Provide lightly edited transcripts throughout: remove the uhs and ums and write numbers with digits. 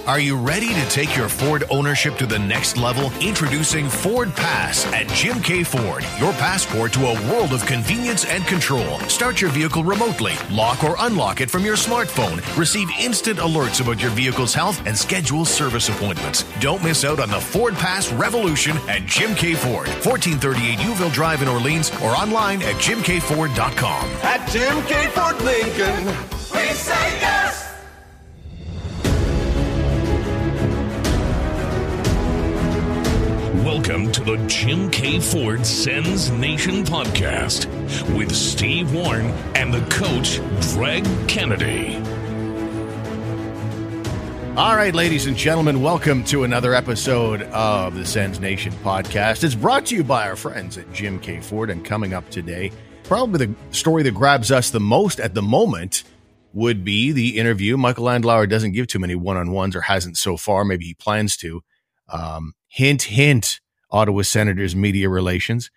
Are you ready to take your Ford ownership to the next level? Introducing Ford Pass at Jim K. Ford, your passport to a world of convenience and control. Start your vehicle remotely, lock or unlock it from your smartphone, receive instant alerts about your vehicle's health, and schedule service appointments. Don't miss out on the Ford Pass revolution at Jim K. Ford, 1438 Uville Drive in Orleans, or online at jimkford.com. At Jim K. Ford Lincoln, we say yes! Welcome to the Jim K. Ford Sens Nation podcast with Steve Warren and the coach, Greg Kennedy. All right, ladies and gentlemen, welcome to another episode of the Sens Nation podcast. It's brought to you by our friends at Jim K. Ford, and coming up today, probably the story that grabs us the most at the moment would be the interview. Michael Andlauer doesn't give too many one-on-ones, or hasn't so far. Maybe he plans to. Hint, hint, Ottawa Senators media relations.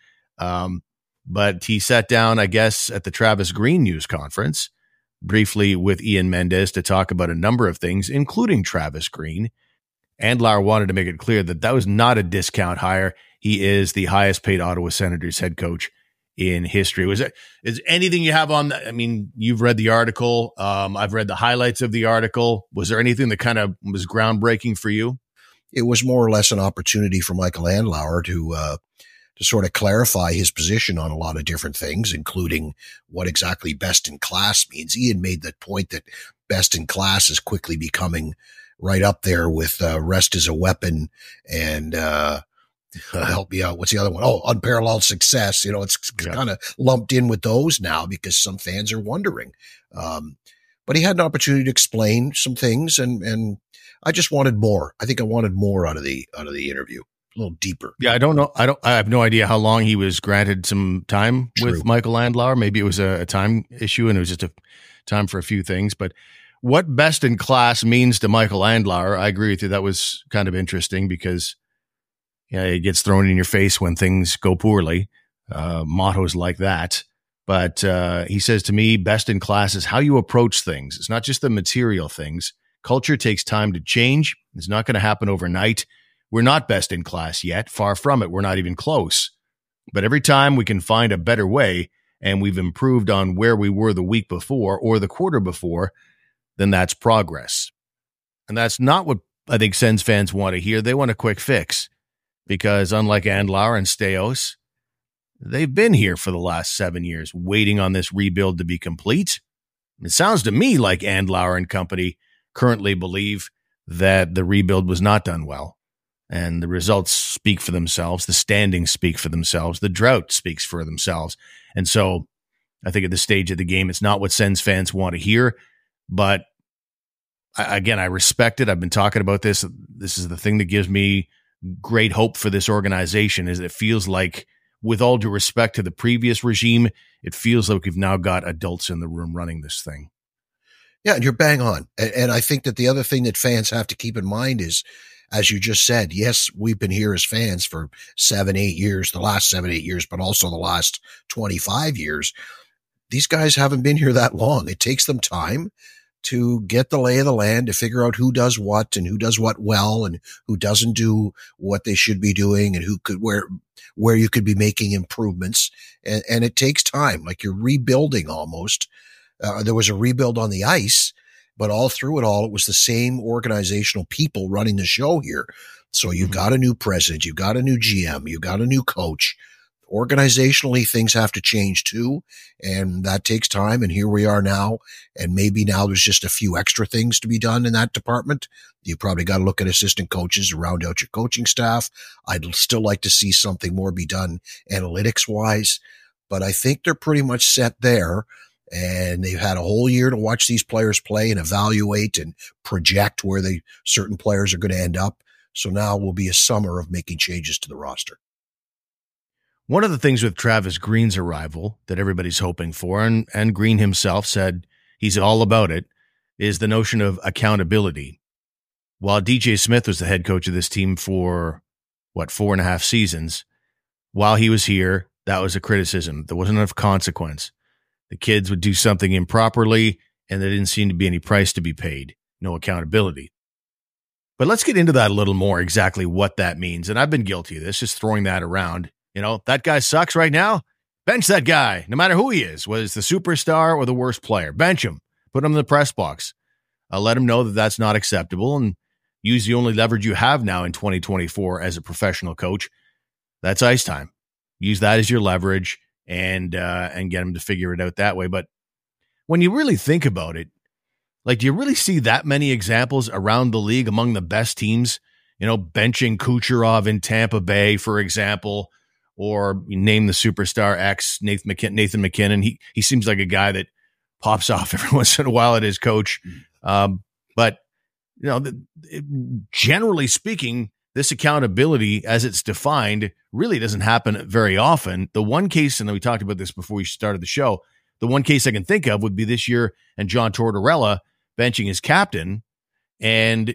But he sat down, I guess, at the Travis Green news conference briefly with Ian Mendes to talk about a number of things, including Travis Green. Andlauer wanted to make it clear that that was not a discount hire. He is the highest paid Ottawa Senators head coach in history. Is anything you have on that? I mean, you've read the article. I've read the highlights of the article. Was there anything that kind of was groundbreaking for you? It was more or less an opportunity for Michael Andlauer to sort of clarify his position on a lot of different things, including what exactly best in class means. Ian made the point that best in class is quickly becoming right up there with rest as a weapon and help me out. What's the other one? Oh, unparalleled success. You know, it's kind of lumped in with those now because some fans are wondering. But he had an opportunity to explain some things, and I just wanted more. I think I wanted more out of the interview, a little deeper. Yeah, I don't know. I have no idea how long he was granted some time with Michael Andlauer. Maybe it was a time issue and it was just a time for a few things. But what best in class means to Michael Andlauer, I agree with you. That was kind of interesting because it gets thrown in your face when things go poorly. Mottos like that. But he says to me, best in class is how you approach things. It's not just the material things. Culture takes time to change. It's not going to happen overnight. We're not best in class yet. Far from it. We're not even close. But every time we can find a better way and we've improved on where we were the week before or the quarter before, then that's progress. And that's not what I think Sens fans want to hear. They want a quick fix because unlike Andlauer and Staios, they've been here for the last 7 years waiting on this rebuild to be complete. It sounds to me like Andlauer and company currently believe that the rebuild was not done well. And the results speak for themselves. The standings speak for themselves. The drought speaks for themselves. And so I think at this stage of the game, it's not what Sens fans want to hear. But again, I respect it. I've been talking about this. This is the thing that gives me great hope for this organization is it feels like, with all due respect to the previous regime, it feels like we've now got adults in the room running this thing. Yeah, and you're bang on. And I think that the other thing that fans have to keep in mind is, as you just said, yes, we've been here as fans for 7-8 years, the last 7-8 years, but also the last 25 years. These guys haven't been here that long. It takes them time to get the lay of the land, to figure out who does what and who does what well and who doesn't do what they should be doing and where you could be making improvements. And it takes time, like you're rebuilding almost. There was a rebuild on the ice, but all through it all, it was the same organizational people running the show here. So you've got a new president, you've got a new GM, you've got a new coach. Organizationally, things have to change too, and that takes time. And here we are now, and maybe now there's just a few extra things to be done in that department. You probably got to look at assistant coaches to round out your coaching staff. I'd still like to see something more be done analytics-wise, but I think they're pretty much set there. And they've had a whole year to watch these players play and evaluate and project where certain players are going to end up. So now will be a summer of making changes to the roster. One of the things with Travis Green's arrival that everybody's hoping for, and Green himself said he's all about it, is the notion of accountability. While DJ Smith was the head coach of this team for, 4.5 seasons, while he was here, that was a criticism. There wasn't enough consequence. The kids would do something improperly, and there didn't seem to be any price to be paid. No accountability. But let's get into that a little more, exactly what that means. And I've been guilty of this, just throwing that around. That guy sucks right now. Bench that guy, no matter who he is, whether it's the superstar or the worst player. Bench him. Put him in the press box. Let him know that that's not acceptable, and use the only leverage you have now in 2024 as a professional coach. That's ice time. Use that as your leverage and get him to figure it out that way. But when you really think about it, do you really see that many examples around the league among the best teams, benching Kucherov in Tampa Bay, for example, or name the superstar X, Nathan McKinnon. He seems like a guy that pops off every once in a while at his coach. But generally speaking, this accountability as it's defined really doesn't happen very often. The one case, and we talked about this before we started the show, the one case I can think of would be this year and John Tortorella benching his captain, and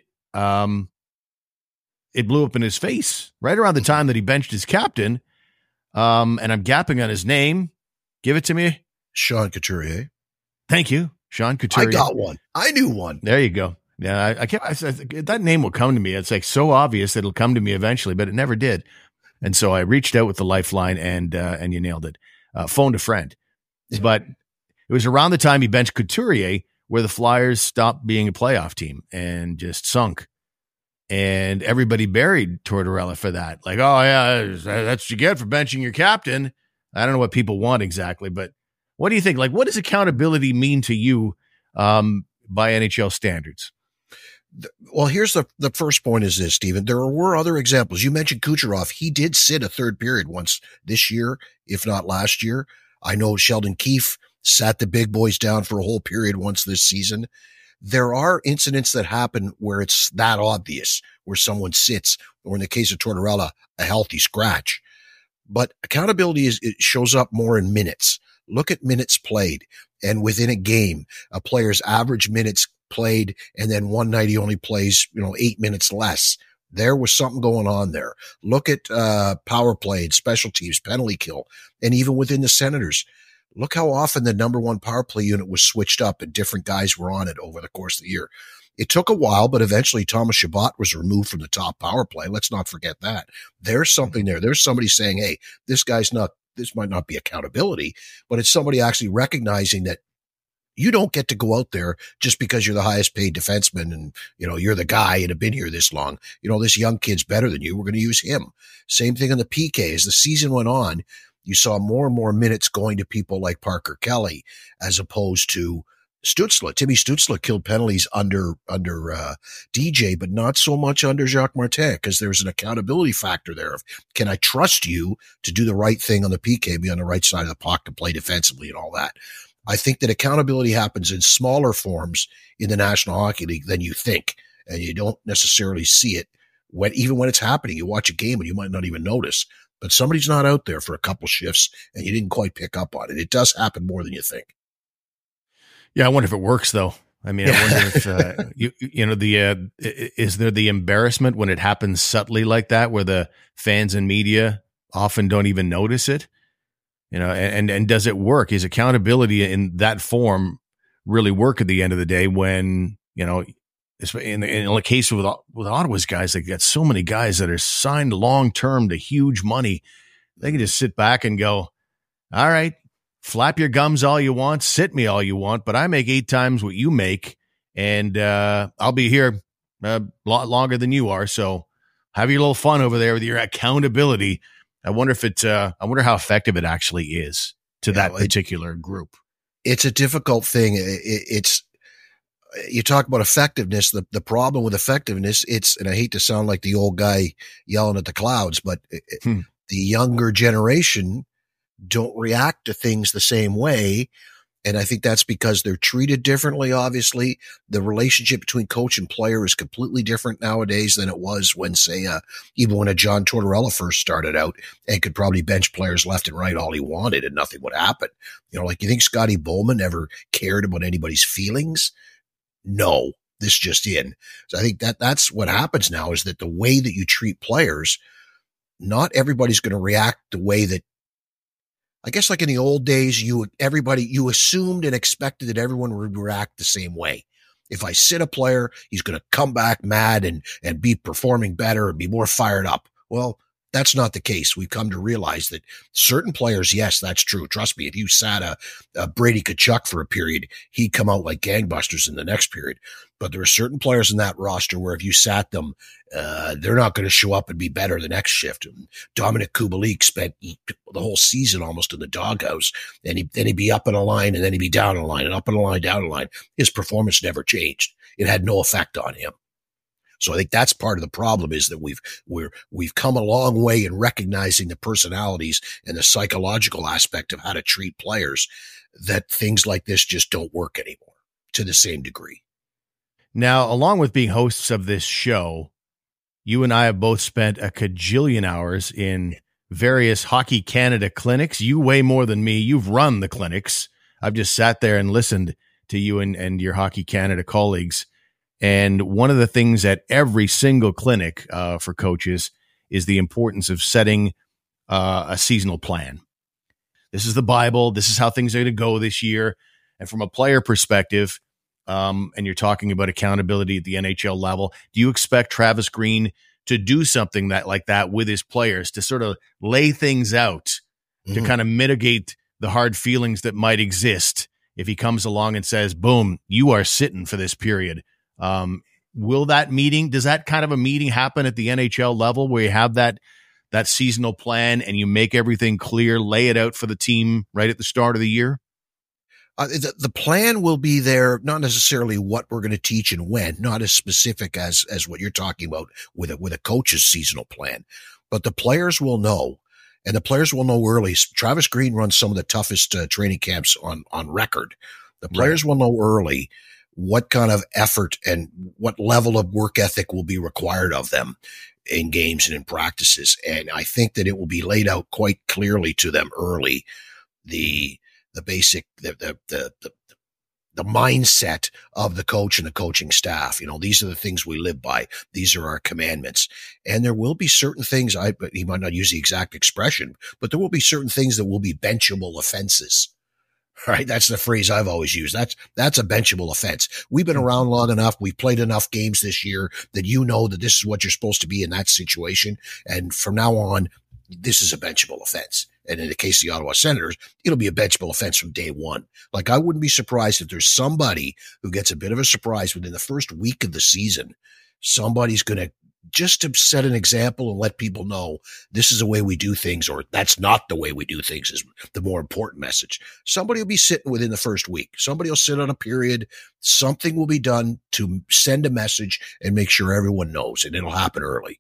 it blew up in his face right around the time that he benched his captain. And I'm gapping on his name. Give it to me. Sean Couturier. Thank you, Sean Couturier. I got one. I knew one. There you go. Yeah, I that name will come to me. It's so obvious that it'll come to me eventually, but it never did. And so I reached out with the lifeline, and you nailed it. Phoned a friend. But it was around the time he benched Couturier where the Flyers stopped being a playoff team and just sunk. And everybody buried Tortorella for that. Like, oh, yeah, that's what you get for benching your captain. I don't know what people want exactly, but what do you think? What does accountability mean to you by NHL standards? Well, here's the first point is this, Stephen. There were other examples. You mentioned Kucherov. He did sit a third period once this year, if not last year. I know Sheldon Keefe sat the big boys down for a whole period once this season. There are incidents that happen where it's that obvious, where someone sits, or in the case of Tortorella, a healthy scratch. But accountability it shows up more in minutes. Look at minutes played. And within a game, a player's average minutes played, and then one night he only plays, 8 minutes less. There was something going on there. Look at power play and special teams, penalty kill, and even within the Senators. Look how often the number one power play unit was switched up and different guys were on it over the course of the year. It took a while, but eventually Thomas Chabot was removed from the top power play. Let's not forget that. There's something there. There's somebody saying, hey, this might not be accountability, but it's somebody actually recognizing that you don't get to go out there just because you're the highest paid defenseman and, you're the guy and have been here this long. This young kid's better than you. We're going to use him. Same thing in the PK. As the season went on, you saw more and more minutes going to people like Parker Kelly as opposed to Stützle. Timmy Stützle killed penalties under DJ, but not so much under Jacques Martin, because there's an accountability factor there of, can I trust you to do the right thing on the PK, be on the right side of the puck to play defensively and all that. I think that accountability happens in smaller forms in the National Hockey League than you think, and you don't necessarily see it even when it's happening. You watch a game and you might not even notice, but somebody's not out there for a couple shifts and you didn't quite pick up on it. It does happen more than you think. Yeah, I wonder if it works though. I mean, I wonder if is there the embarrassment when it happens subtly like that, where the fans and media often don't even notice it? And does it work? Is accountability in that form really work at the end of the day when, in the case with Ottawa's guys, they got so many guys that are signed long-term to huge money. They can just sit back and go, all right, flap your gums all you want, sit me all you want, but I make 8 times what you make, and I'll be here a lot longer than you are. So have your little fun over there with your accountability. I wonder how effective it actually is to that particular group. It's a difficult thing. You talk about effectiveness. The problem with effectiveness, and I hate to sound like the old guy yelling at the clouds, but the younger generation don't react to things the same way. And I think that's because they're treated differently. Obviously, the relationship between coach and player is completely different nowadays than it was when, say, even when a John Tortorella first started out and could probably bench players left and right all he wanted and nothing would happen. You think Scotty Bowman ever cared about anybody's feelings? No, this just in. So I think that's what happens now, is that the way that you treat players, not everybody's going to react the way that, I guess, like in the old days, you assumed and expected that everyone would react the same way. If I sit a player, he's going to come back mad and be performing better and be more fired up. Well, that's not the case. We've come to realize that certain players, yes, that's true. Trust me, if you sat a Brady Tkachuk for a period, he'd come out like gangbusters in the next period. But there are certain players in that roster where if you sat them, they're not going to show up and be better the next shift. Dominic Kubalik spent the whole season almost in the doghouse, and then he'd be up in a line, and then he'd be down in a line, and up in a line, down in a line. His performance never changed. It had no effect on him. So I think that's part of the problem, is that we've come a long way in recognizing the personalities and the psychological aspect of how to treat players, that things like this just don't work anymore to the same degree. Now, along with being hosts of this show, you and I have both spent a cajillion hours in various Hockey Canada clinics. You way more than me. You've run the clinics. I've just sat there and listened to you and your Hockey Canada colleagues. And one of the things at every single clinic for coaches is the importance of setting a seasonal plan. This is the Bible. This is how things are going to go this year. And from a player perspective, and you're talking about accountability at the NHL level, do you expect Travis Green to do something like that with his players, to sort of lay things out, to kind of mitigate the hard feelings that might exist if he comes along and says, boom, you are sitting for this period? Will that meeting, does that kind of a meeting happen at the NHL level where you have that seasonal plan and you make everything clear, lay it out for the team right at the start of the year? The plan will be there, not necessarily what we're going to teach and when, not as specific as what you're talking about with a coach's seasonal plan, but the players will know, and the players will know early. Travis Green runs some of the toughest training camps on record. The players will know early what kind of effort and what level of work ethic will be required of them in games and in practices. And I think that it will be laid out quite clearly to them early, the basic, the mindset of the coach and the coaching staff. You know, these are the things we live by. These are our commandments. And there will be certain things, he might not use the exact expression, but there will be certain things that will be benchable offenses. Right. That's the phrase I've always used. That's a benchable offense. We've been around long enough. We've played enough games this year that you know that this is what you're supposed to be in that situation. And from now on, this is a benchable offense. And in the case of the Ottawa Senators, it'll be a benchable offense from day one. Like, I wouldn't be surprised if there's somebody who gets a bit of a surprise within the first week of the season. Somebody's going to, just to set an example and let people know this is the way we do things, or that's not the way we do things, is the more important message. Somebody will be sitting within the first week. Somebody will sit on a period. Something will be done to send a message and make sure everyone knows, and it'll happen early.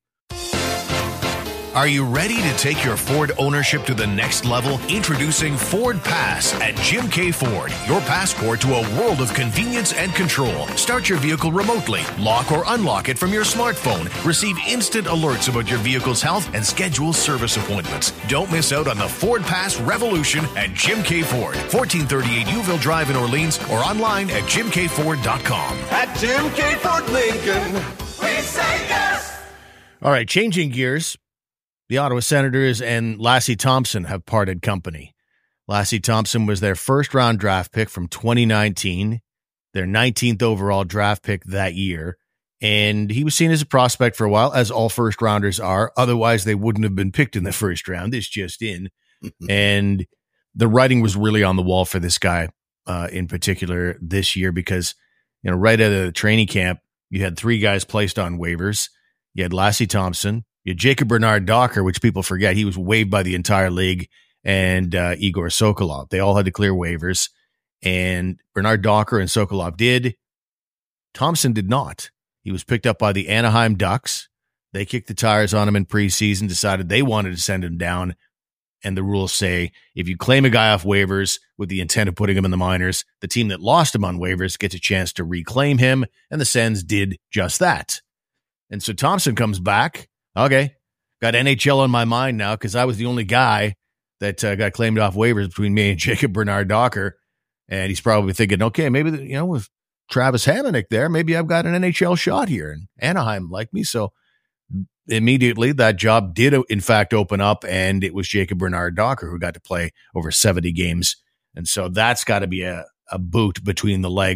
Are you ready to take your Ford ownership to the next level? Introducing Ford Pass at Jim K. Ford, your passport to a world of convenience and control. Start your vehicle remotely, lock or unlock it from your smartphone, receive instant alerts about your vehicle's health, and schedule service appointments. Don't miss out on the Ford Pass revolution at Jim K. Ford, 1438 Youville Drive in Orleans, or online at jimkford.com. At Jim K. Ford Lincoln, we say yes! All right, changing gears. The Ottawa Senators and Lassie Thompson have parted company. Lassie Thompson was their first-round draft pick from 2019, their 19th overall draft pick that year, and he was seen as a prospect for a while, as all first-rounders are. Otherwise, they wouldn't have been picked in the first round. It's just in. And the writing was really on the wall for this guy in particular this year because, you know, right out of the training camp, you had three guys placed on waivers. You had Lassie Thompson, you had Jacob Bernard-Docker, which people forget. He was waived by the entire league, and Igor Sokolov. They all had to clear waivers, and Bernard-Docker and Sokolov did. Thompson did not. He was picked up by the Anaheim Ducks. They kicked the tires on him in preseason, decided they wanted to send him down, and the rules say if you claim a guy off waivers with the intent of putting him in the minors, the team that lost him on waivers gets a chance to reclaim him, and the Sens did just that. And so Thompson comes back. Okay, got NHL on my mind now because I was the only guy that got claimed off waivers between me and Jacob Bernard-Docker. And he's probably thinking, okay, maybe, with Travis Hamonic there, maybe I've got an NHL shot here. And Anaheim liked me. So immediately that job did, in fact, open up. And it was Jacob Bernard-Docker who got to play over 70 games. And so that's got to be a boot between the legs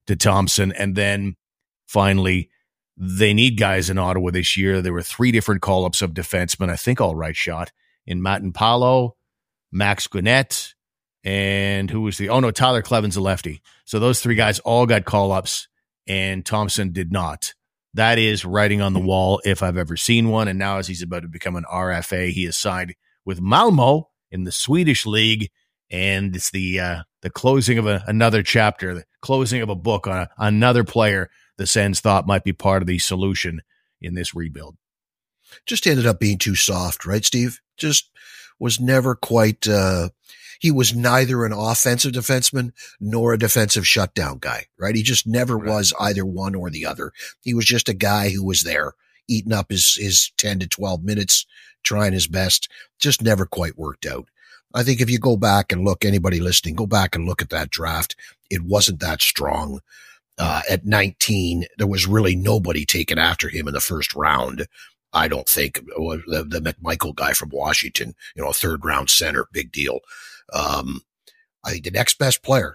to Thompson. And then finally, they need guys in Ottawa this year. There were 3 different call-ups of defensemen, I think all right shot, in Matt Palo, Max Gwinnett, and who was Tyler Cleven's a lefty. So those 3 guys all got call-ups, and Thompson did not. That is writing on the wall if I've ever seen one. And now as he's about to become an RFA, he is signed with Malmo in the Swedish league. And it's the closing of another chapter, the closing of a book on another player the Sens thought might be part of the solution in this rebuild. Just ended up being too soft, right, Steve? Just was never quite, he was neither an offensive defenseman nor a defensive shutdown guy, right? He just never was either one or the other. He was just a guy who was there, eating up his 10 to 12 minutes, trying his best, just never quite worked out. I think if you go back and look, anybody listening, go back and look at that draft. It wasn't that strong. At 19, there was really nobody taken after him in the first round. I don't think the McMichael guy from Washington, 3rd round center, big deal. I think the next best player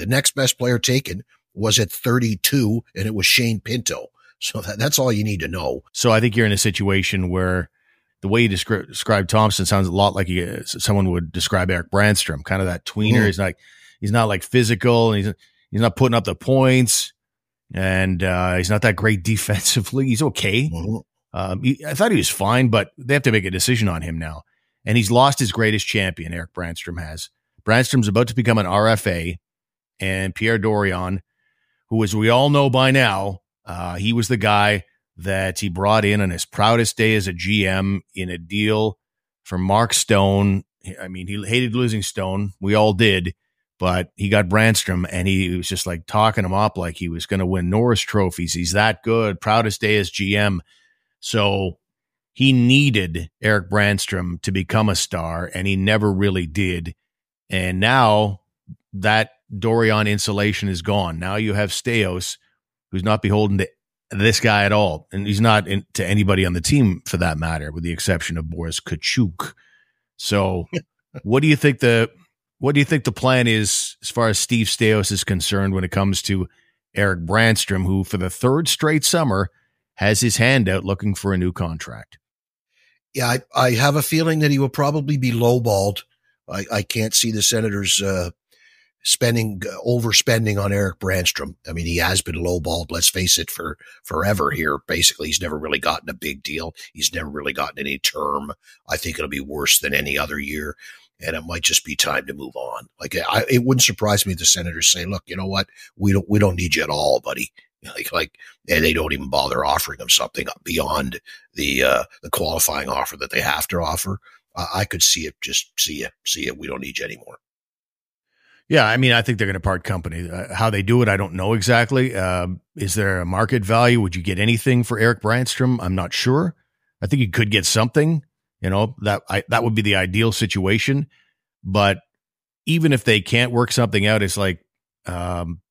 taken was at 32, and it was Shane Pinto. So that's all you need to know. So I think you're in a situation where the way you describe Thompson sounds a lot like someone would describe Eric Brandstrom, kind of that tweener. He's not like physical, and he's not putting up the points, and he's not that great defensively. He's okay. I thought he was fine, but they have to make a decision on him now. And he's lost his greatest champion, Eric Brandstrom has. Brandstrom's about to become an RFA, and Pierre Dorion, who, as we all know by now, he was the guy that he brought in on his proudest day as a GM in a deal for Mark Stone. I mean, he hated losing Stone. We all did. But he got Brandstrom, and he was just like talking him up like he was going to win Norris trophies. He's that good. Proudest day as GM. So he needed Eric Brandstrom to become a star, and he never really did. And now that Dorion insulation is gone. Now you have Staios, who's not beholden to this guy at all. And he's not to anybody on the team for that matter, with the exception of Boris Kachuk. So what do you think the plan is as far as Steve Staios is concerned when it comes to Eric Brandstrom, who for the 3rd straight summer has his hand out looking for a new contract? Yeah, I have a feeling that he will probably be lowballed. I can't see the Senators overspending on Eric Brandstrom. I mean, he has been lowballed, let's face it, for forever here. Basically, he's never really gotten a big deal. He's never really gotten any term. I think it'll be worse than any other year. And it might just be time to move on. Like, it wouldn't surprise me if the Senators say, "Look, you know what? We don't need you at all, buddy." Like, and they don't even bother offering him something beyond the qualifying offer that they have to offer. I could see it. Just see it. We don't need you anymore. Yeah, I mean, I think they're going to part company. How they do it, I don't know exactly. Is there a market value? Would you get anything for Eric Brandstrom? I'm not sure. I think you could get something. That would be the ideal situation. But even if they can't work something out, it's like one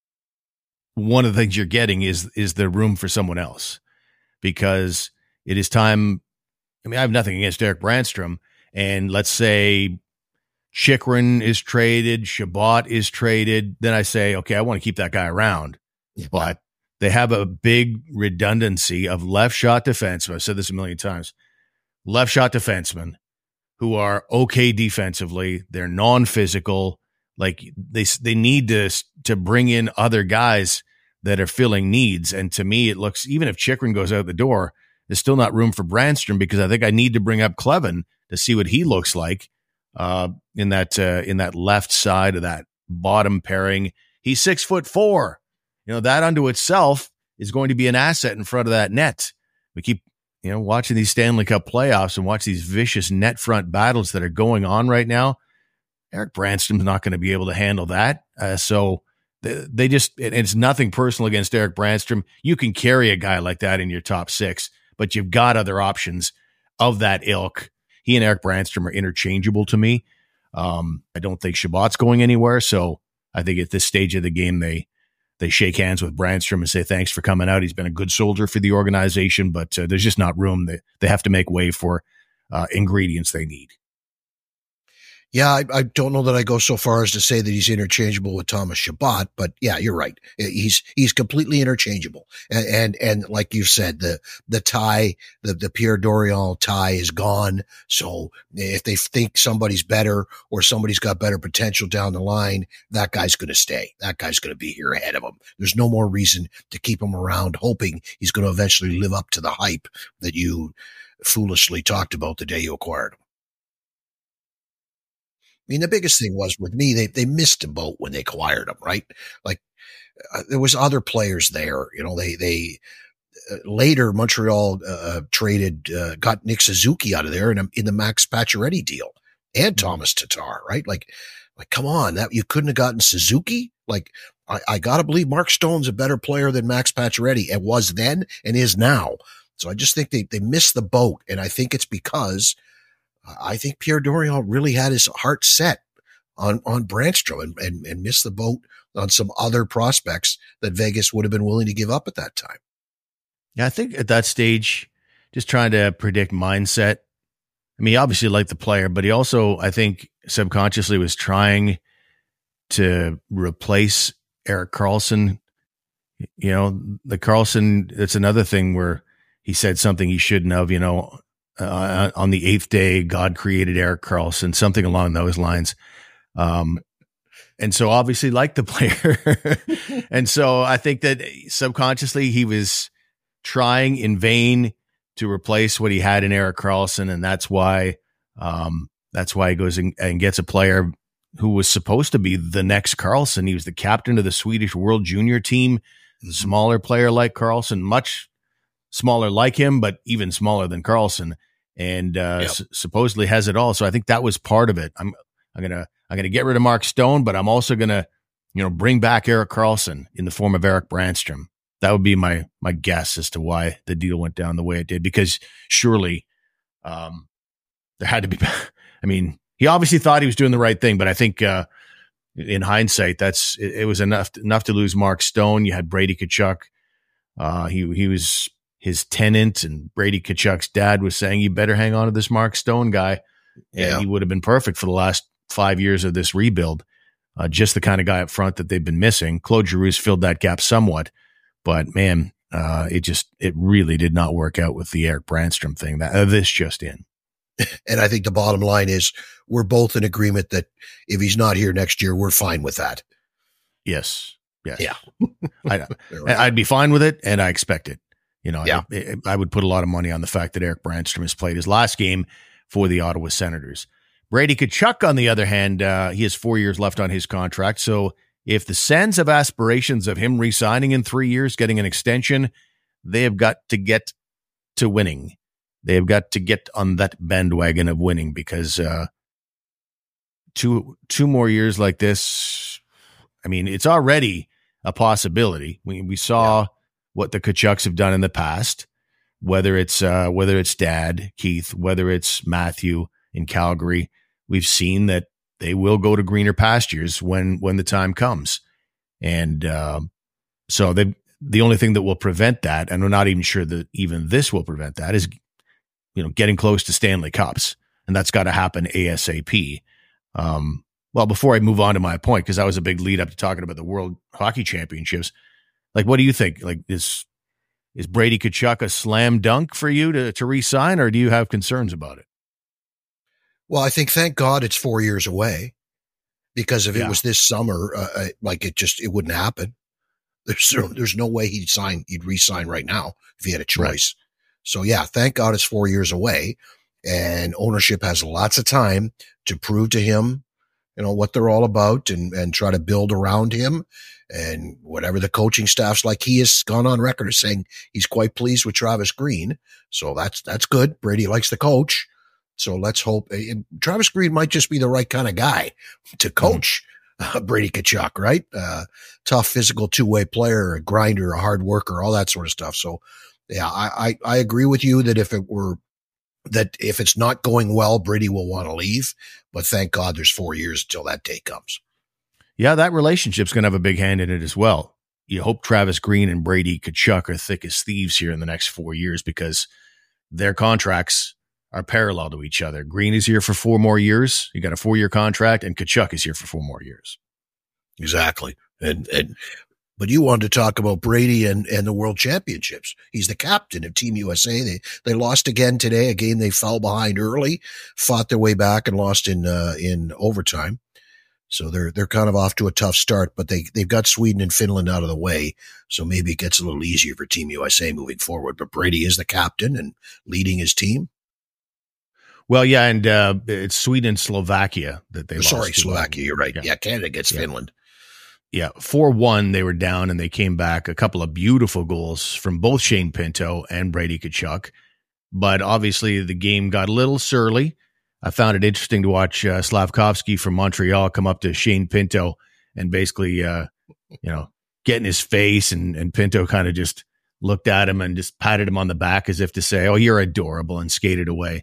of the things you're getting is the room for someone else, because it is time. I mean, I have nothing against Eric Brandstrom, and let's say Chychrun is traded, Chabot is traded, then I say, okay, I want to keep that guy around. Yeah. But they have a big redundancy of left shot defensemen. I've said this a million times. Left shot defensemen who are okay defensively. They're non-physical. Like they need to bring in other guys that are filling needs. And to me, it looks, even if Chychrun goes out the door, there's still not room for Brandstrom, because I think I need to bring up Cleven to see what he looks like in that left side of that bottom pairing. He's 6'4". That unto itself is going to be an asset in front of that net. We keep watching these Stanley Cup playoffs and watch these vicious net front battles that are going on right now. Eric Brandstrom's not going to be able to handle that. So they just, it's nothing personal against Eric Brandstrom. You can carry a guy like that in your top 6, but you've got other options of that ilk. He and Eric Brandstrom are interchangeable to me. I don't think Chabot's going anywhere. So I think at this stage of the game, they shake hands with Brandstrom and say, thanks for coming out. He's been a good soldier for the organization, but there's just not room. They have to make way for ingredients they need. Yeah, I don't know that I go so far as to say that he's interchangeable with Thomas Chabot, but yeah, you're right. He's completely interchangeable. And like you said, the tie, the Pierre Dorion tie is gone. So if they think somebody's better or somebody's got better potential down the line, that guy's going to stay. That guy's going to be here ahead of him. There's no more reason to keep him around, hoping he's going to eventually live up to the hype that you foolishly talked about the day you acquired him. I mean, the biggest thing was with me, they missed a boat when they acquired him, right? Like there was other players there, they later Montreal traded, got Nick Suzuki out of there in the Max Pacioretty deal and Thomas Tatar, right? Like come on, that you couldn't have gotten Suzuki. Like I gotta believe Mark Stone's a better player than Max Pacioretty. It was then and is now. So I just think they missed the boat, and I think it's because I think Pierre Dorion really had his heart set on Brannstrom and missed the boat on some other prospects that Vegas would have been willing to give up at that time. Yeah, I think at that stage, just trying to predict mindset. I mean, he obviously liked the player, but he also, I think, subconsciously was trying to replace Erik Karlsson. The Karlsson, it's another thing where he said something he shouldn't have, on the eighth day, God created Erik Karlsson, something along those lines. And so obviously liked the player. And so I think that subconsciously he was trying in vain to replace what he had in Erik Karlsson. And that's why he goes and gets a player who was supposed to be the next Karlsson. He was the captain of the Swedish World Junior team, smaller player like Karlsson, much smaller like him, but even smaller than Karlsson. And supposedly has it all. So I think that was part of it. I'm gonna get rid of Mark Stone, but I'm also gonna bring back Erik Karlsson in the form of Erik Brannstrom. That would be my guess as to why the deal went down the way it did. Because surely there had to be. I mean, he obviously thought he was doing the right thing, but I think in hindsight, it was enough to lose Mark Stone. You had Brady Tkachuk. He was his tenant, and Brady Tkachuk's dad was saying, you better hang on to this Mark Stone guy. And he would have been perfect for the last 5 years of this rebuild. Just the kind of guy up front that they've been missing. Claude Giroux's filled that gap somewhat, but man, it really did not work out with the Erik Brannstrom thing. This just in. And I think the bottom line is we're both in agreement that if he's not here next year, we're fine with that. Yes. Yeah. I'd be fine with it, and I expect it. I would put a lot of money on the fact that Erik Brannstrom has played his last game for the Ottawa Senators. Brady Tkachuk, on the other hand, he has 4 years left on his contract. So if the Sens have aspirations of him re-signing in 3 years, getting an extension, they have got to get to winning. They have got to get on that bandwagon of winning, because two more years like this, I mean, it's already a possibility. We saw what the Tkachuks have done in the past, whether it's Dad, Keith, whether it's Matthew in Calgary. We've seen that they will go to greener pastures when the time comes. And so the only thing that will prevent that, and we're not even sure that even this will prevent that, is getting close to Stanley Cups. And that's got to happen ASAP. Well, before I move on to my point, because that was a big lead up to talking about the World Hockey Championships, like, what do you think? Like, is Brady Tkachuk a slam dunk for you to re-sign, or do you have concerns about it? Well, I think, thank God it's 4 years away, because if it was this summer, it wouldn't happen. There's no way he'd re-sign right now if he had a choice. Right. So yeah, thank God it's 4 years away, and ownership has lots of time to prove to him, what they're all about, and try to build around him. And whatever the coaching staff's like, he has gone on record as saying he's quite pleased with Travis Green. So that's good. Brady likes the coach. So let's hope Travis Green might just be the right kind of guy to coach Brady Tkachuk, right? Tough, physical, two-way player, a grinder, a hard worker, all that sort of stuff. So yeah, I agree with you that if it's not going well, Brady will want to leave, but thank God there's 4 years until that day comes. Yeah, that relationship's going to have a big hand in it as well. You hope Travis Green and Brady Tkachuk are thick as thieves here in the next 4 years, because their contracts are parallel to each other. Green is here for 4 more years. He got a 4-year contract, and Tkachuk is here for 4 more years. Exactly. But you wanted to talk about Brady and the World Championships. He's the captain of Team USA. They lost again today, a game they fell behind early, fought their way back and lost in overtime. So they're kind of off to a tough start, but they've got Sweden and Finland out of the way. So maybe it gets a little easier for Team USA moving forward. But Brady is the captain and leading his team. Well, yeah, and it's Sweden and Slovakia that they lost. Sorry, Slovakia, you're right. Yeah, Canada gets Finland. Yeah, 4-1, they were down, and they came back. A couple of beautiful goals from both Shane Pinto and Brady Tkachuk. But obviously, the game got a little surly. I found it interesting to watch Slavkovsky from Montreal come up to Shane Pinto and basically, get in his face, and Pinto kind of just looked at him and just patted him on the back as if to say, "Oh, you're adorable," and skated away.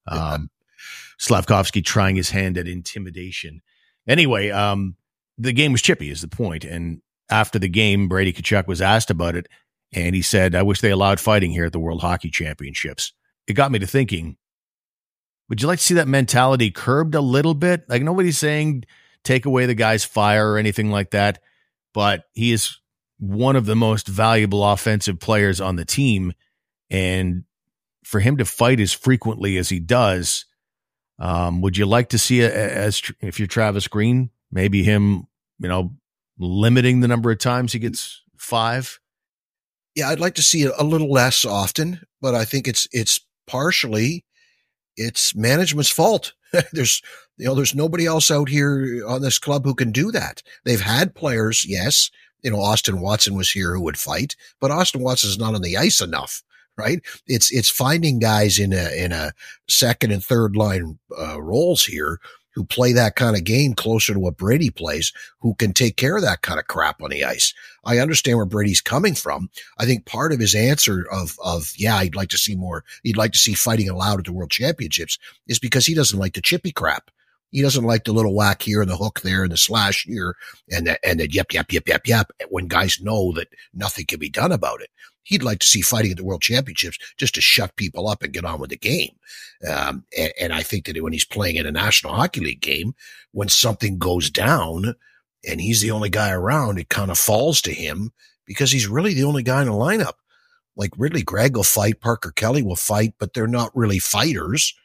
Slavkovsky trying his hand at intimidation. Anyway, the game was chippy is the point. And after the game, Brady Tkachuk was asked about it, and he said, "I wish they allowed fighting here at the World Hockey Championships." It got me to thinking, would you like to see that mentality curbed a little bit? Like, nobody's saying take away the guy's fire or anything like that, but he is one of the most valuable offensive players on the team. And for him to fight as frequently as he does, would you like to see if you're Travis Green, maybe him, limiting the number of times he gets 5? Yeah, I'd like to see it a little less often, but I think it's partially it's management's fault. There's nobody else out here on this club who can do that. They've had players, yes. Austin Watson was here who would fight, but Austin Watson's not on the ice enough, right? It's finding guys in a second and third line roles here who play that kind of game closer to what Brady plays, who can take care of that kind of crap on the ice. I understand where Brady's coming from. I think part of his answer of he'd like to see more, he'd like to see fighting allowed at the World Championships is because he doesn't like the chippy crap. He doesn't like the little whack here and the hook there and the slash here and the yep, when guys know that nothing can be done about it. He'd like to see fighting at the World Championships just to shut people up and get on with the game. And I think that when he's playing in a National Hockey League game, when something goes down and he's the only guy around, it kind of falls to him because he's really the only guy in the lineup. Like Ridley Gregg will fight, Parker Kelly will fight, but they're not really fighters.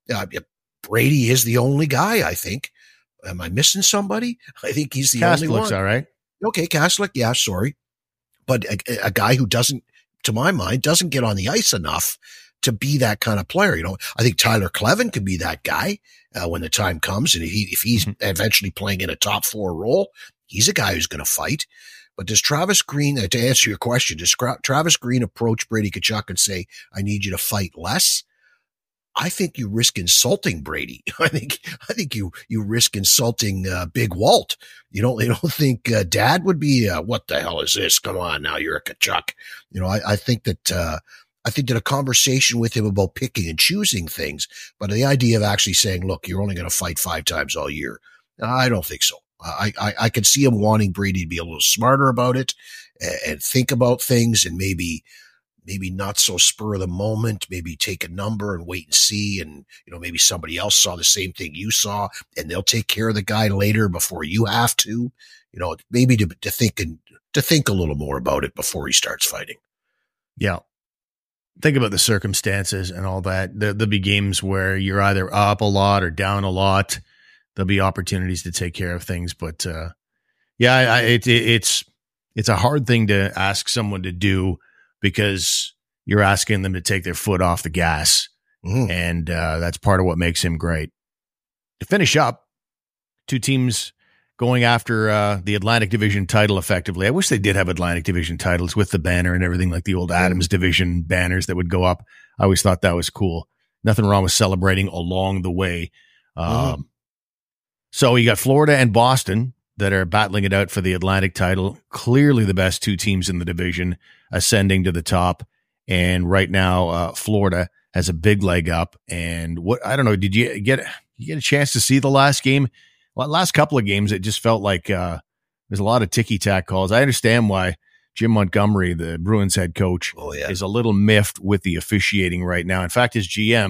Brady is the only guy, I think. Am I missing somebody? I think he's the only one. Looks all right. Okay, Kaslick, yeah, sorry. But a guy who doesn't, to my mind, doesn't get on the ice enough to be that kind of player. I think Tyler Clevin could be that guy when the time comes. And if he's eventually playing in a top 4 role, he's a guy who's going to fight. But does Travis Green, to answer your question, does Travis Green approach Brady Tkachuk and say, "I need you to fight less"? I think you risk insulting Brady. I think you risk insulting Big Walt. You don't think Dad would be what the hell is this? Come on now, you're a Tkachuk. I think that a conversation with him about picking and choosing things, but the idea of actually saying, "Look, you're only going to fight 5 times all year," I don't think so. I could see him wanting Brady to be a little smarter about it and think about things and maybe not so spur of the moment, maybe take a number and wait and see. And, maybe somebody else saw the same thing you saw and they'll take care of the guy later before you have to, maybe to think a little more about it before he starts fighting. Yeah. Think about the circumstances and all that. There'll be games where you're either up a lot or down a lot. There'll be opportunities to take care of things, but, it's a hard thing to ask someone to do, because you're asking them to take their foot off the gas. And that's part of what makes him great. To finish up, 2 teams going after the Atlantic Division title effectively. I wish they did have Atlantic Division titles with the banner and everything, like the old Adams Division banners that would go up. I always thought that was cool. Nothing wrong with celebrating along the way. So you got Florida and Boston that are battling it out for the Atlantic title. Clearly the best 2 teams in the division ascending to the top. And right now, Florida has a big leg up. And I don't know, did you get a chance to see the last game? Well, last couple of games, it just felt like there's a lot of ticky-tack calls. I understand why Jim Montgomery, the Bruins head coach, is a little miffed with the officiating right now. In fact, his GM,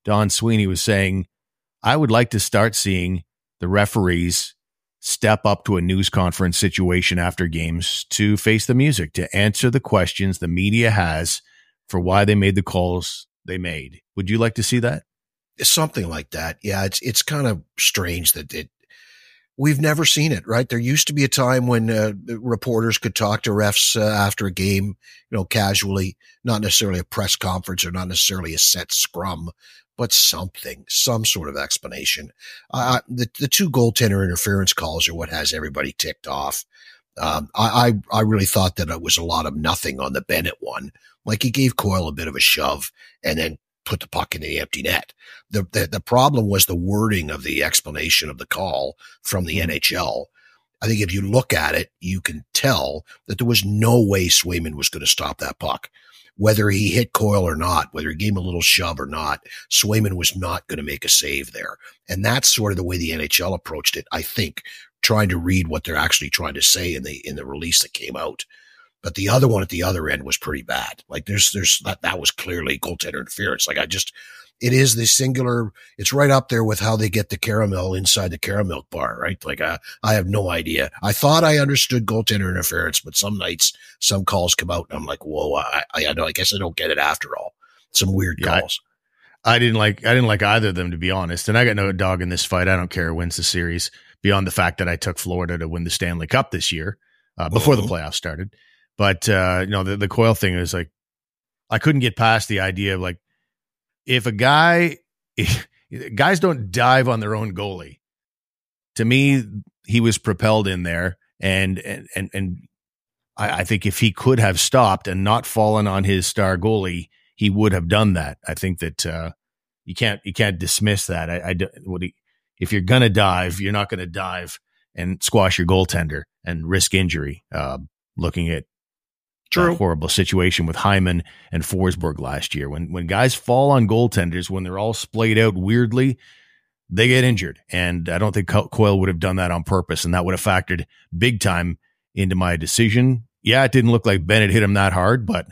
Don Sweeney was saying, I would like to start seeing the referees step up to a news conference situation after games to face the music, to answer the questions the media has for why they made the calls they made. Would you like to see that? Something like that. Yeah, it's kind of strange that we've never seen it, right? There used to be a time when reporters could talk to refs after a game, casually, not necessarily a press conference or not necessarily a set scrum, but some sort of explanation. The two goaltender interference calls are what has everybody ticked off. I really thought that it was a lot of nothing on the Bennett one. Like he gave Coyle a bit of a shove and then put the puck in the empty net. The problem was the wording of the explanation of the call from the NHL. I think if you look at it, you can tell that there was no way Swayman was going to stop that puck. Whether he hit Coyle or not, whether he gave him a little shove or not, Swayman was not going to make a save there. And that's sort of the way the NHL approached it, I think, trying to read what they're actually trying to say in the release that came out. But the other one at the other end was pretty bad. Like there's that was clearly goaltender interference. Like it is the singular, it's right up there with how they get the caramel inside the caramel bar, right? Like I have no idea. I thought I understood goaltender interference, but some nights, some calls come out and I'm like, whoa, I guess I don't get it after all. Some weird calls. I didn't like either of them, to be honest. And I got no dog in this fight. I don't care who wins the series beyond the fact that I took Florida to win the Stanley Cup this year, before the playoffs started. But, the Coyle thing is like, I couldn't get past the idea of like, if guys don't dive on their own goalie, to me, he was propelled in there. And I think if he could have stopped and not fallen on his star goalie, he would have done that. I think that, you can't dismiss that. If you're going to dive, you're not going to dive and squash your goaltender and risk injury. Looking at a horrible situation with Hyman and Forsberg last year. When guys fall on goaltenders, when they're all splayed out weirdly, they get injured. And I don't think Coyle would have done that on purpose, and that would have factored big time into my decision. Yeah, it didn't look like Bennett hit him that hard, but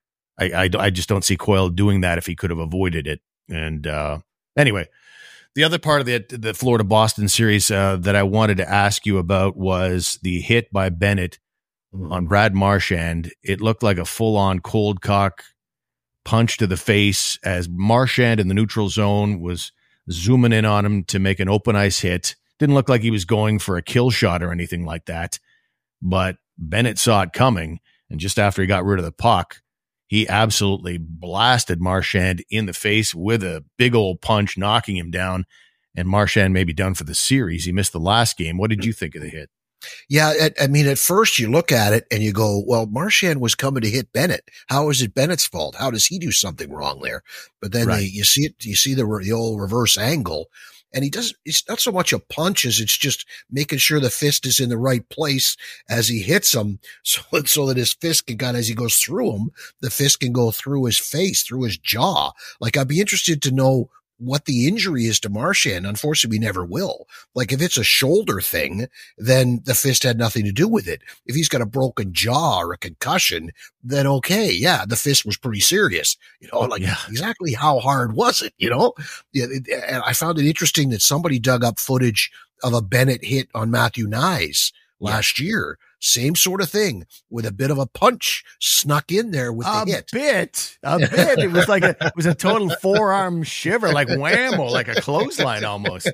I just don't see Coyle doing that if he could have avoided it. And anyway, the other part of the Florida-Boston series that I wanted to ask you about was the hit by Bennett on Brad Marchand. It looked like a full-on cold cock punch to the face as Marchand in the neutral zone was zooming in on him to make an open ice hit. Didn't look like he was going for a kill shot or anything like that, but Bennett saw it coming, and just after he got rid of the puck, he absolutely blasted Marchand in the face with a big old punch, knocking him down, and Marchand may be done for the series. He missed the last game. What did you think of the hit? Yeah, I mean, at first you look at it and you go, well, Marchand was coming to hit Bennett. How is it Bennett's fault? How does he do something wrong there? But then you see the old reverse angle, and it's not so much a punch as it's just making sure the fist is in the right place as he hits him so that his fist can as he goes through him, the fist can go through his face, through his jaw. Like, I'd be interested to know what the injury is to Marchand. Unfortunately, we never will. Like, if it's a shoulder thing, then the fist had nothing to do with it. If he's got a broken jaw or a concussion, then okay, yeah, the fist was pretty serious. Exactly how hard was it? And I found it interesting that somebody dug up footage of a Bennett hit on Matthew Knies last year. Same sort of thing, with a bit of a punch snuck in there with the hit. A bit. It was it was a total forearm shiver, like whammo, like a clothesline almost.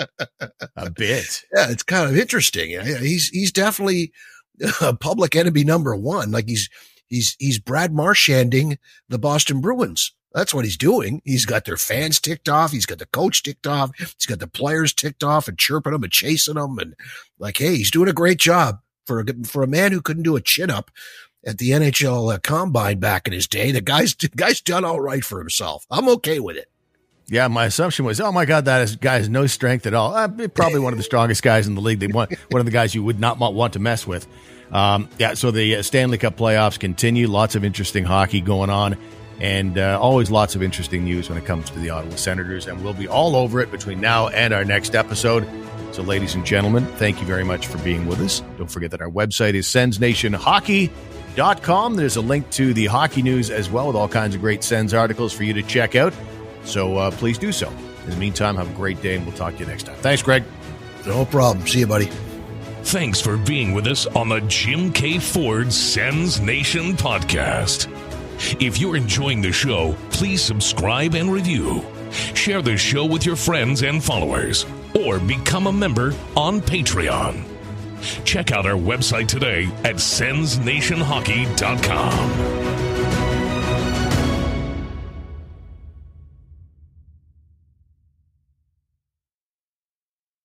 A bit. Yeah, it's kind of interesting. Yeah, he's definitely public enemy number one. Like he's Brad Marchanding the Boston Bruins. That's what he's doing. He's got their fans ticked off. He's got the coach ticked off. He's got the players ticked off and chirping them and chasing them. And like, hey, he's doing a great job. For a man who couldn't do a chin-up at the NHL Combine back in his day, the guy's done all right for himself. I'm okay with it. Yeah, my assumption was, oh, my God, guy has no strength at all. Probably one of the strongest guys in the league. One of the guys you would not want to mess with. So the Stanley Cup playoffs continue. Lots of interesting hockey going on, and always lots of interesting news when it comes to the Ottawa Senators, and we'll be all over it between now and our next episode. So, ladies and gentlemen, thank you very much for being with us. Don't forget that our website is SensNationHockey.com. There's a link to the hockey news as well, with all kinds of great Sens articles for you to check out. So please do so. In the meantime, have a great day, and we'll talk to you next time. Thanks, Greg. No problem. See you, buddy. Thanks for being with us on the Jim K. Ford Sens Nation podcast. If you're enjoying the show, please subscribe and review. Share the show with your friends and followers, or become a member on Patreon. Check out our website today at SensNationHockey.com.